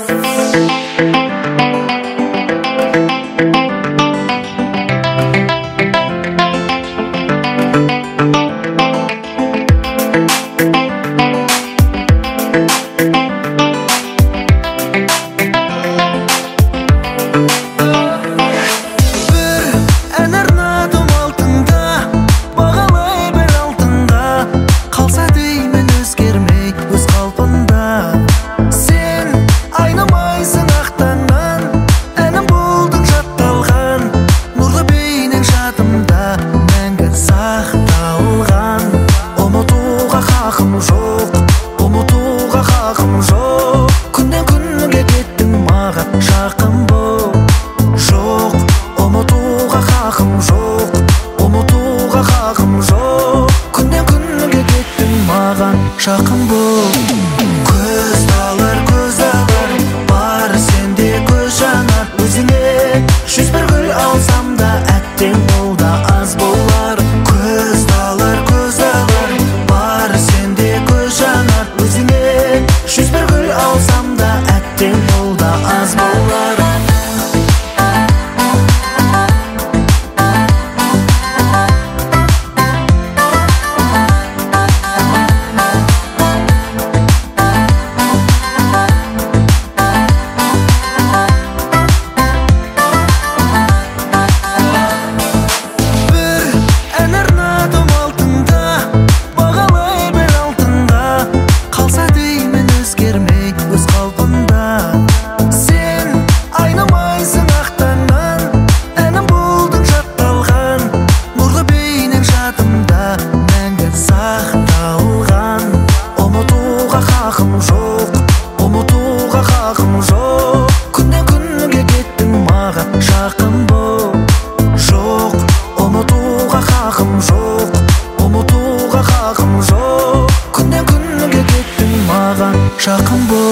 Жақын бол, көз алар, бар сенде көз жанар. Өзіңе 101 гүл алсам да, әттең ол да аз болар. Көз алар, бар сенде көз жанар. Өзіңе 101 гүл алсам да, әттең ол да аз болар. Күннен күнге кеттің маған жақын бол. Жоқ, ұмытуға хақым жоқ, ұмытуға хақым жоқ. Күннен күнге кеттің маған жақын бол.